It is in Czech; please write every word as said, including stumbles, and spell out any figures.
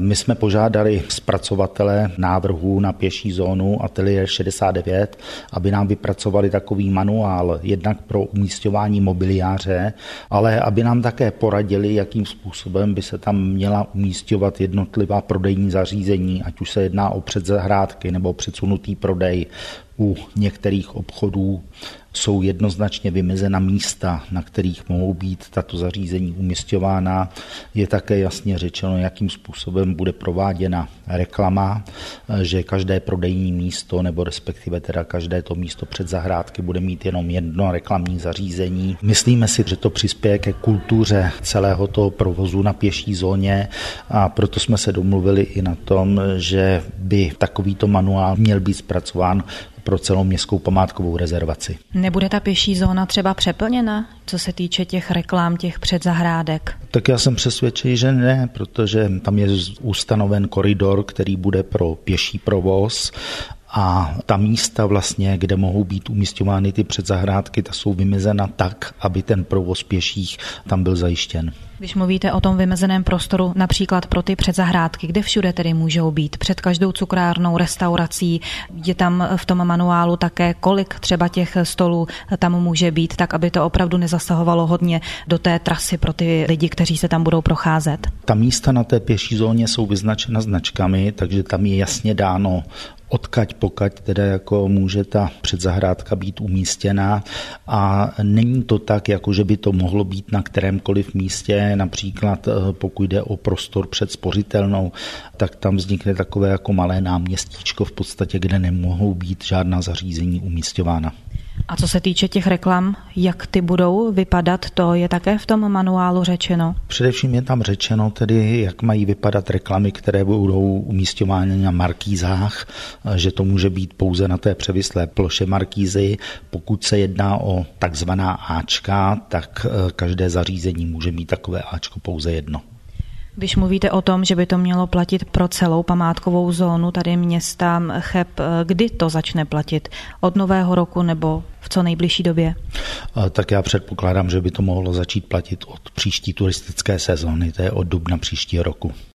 My jsme požádali zpracovatele návrhů na pěší zónu Ateliér šedesát devět, aby nám vypracovali takový manuál jednak pro umísťování mobiliáře, ale aby nám také poradili, jakým způsobem by se tam měla umísťovat jednotlivá prodejní zařízení, ať už se jedná o předzahrádky nebo předsunutý prodej. U některých obchodů jsou jednoznačně vymezena místa, na kterých mohou být tato zařízení umisťována. Je také jasně řečeno, jakým způsobem bude prováděna reklama, že každé prodejní místo nebo respektive teda každé to místo před zahrádky bude mít jenom jedno reklamní zařízení. Myslíme si, že to přispěje ke kultuře celého toho provozu na pěší zóně a proto jsme se domluvili i na tom, že by takovýto manuál měl být zpracován pro celou městskou památkovou rezervaci. Nebude ta pěší zóna třeba přeplněna, co se týče těch reklam, těch předzahrádek? Tak já jsem přesvědčený, že ne, protože tam je ustanoven koridor, který bude pro pěší provoz a ta místa vlastně, kde mohou být umísťovány ty předzahrádky, ta jsou vymezena tak, aby ten provoz pěších tam byl zajištěn. Když mluvíte o tom vymezeném prostoru například pro ty předzahrádky, kde všude tedy můžou být? Před každou cukrárnou, restaurací, je tam v tom manuálu také, kolik třeba těch stolů tam může být, tak aby to opravdu nezasahovalo hodně do té trasy pro ty lidi, kteří se tam budou procházet? Ta místa na té pěší zóně jsou vyznačena značkami, takže tam je jasně dáno, odkaď pokaď teda jako může ta předzahrádka být umístěna a není to tak, jako že by to mohlo být na kterémkoliv místě, například pokud jde o prostor před spořitelnou, tak tam vznikne takové jako malé náměstíčko v podstatě, kde nemohou být žádná zařízení umísťována. A co se týče těch reklam, jak ty budou vypadat, to je také v tom manuálu řečeno? Především je tam řečeno tedy, jak mají vypadat reklamy, které budou umísťovány na markýzách, že to může být pouze na té převislé ploše markýzy. Pokud se jedná o takzvaná áčka, tak každé zařízení může mít takové áčko pouze jedno. Když mluvíte o tom, že by to mělo platit pro celou památkovou zónu tady města Cheb, kdy to začne platit? Od nového roku nebo v co nejbližší době? Tak já předpokládám, že by to mohlo začít platit od příští turistické sezóny, to je od dubna příštího roku.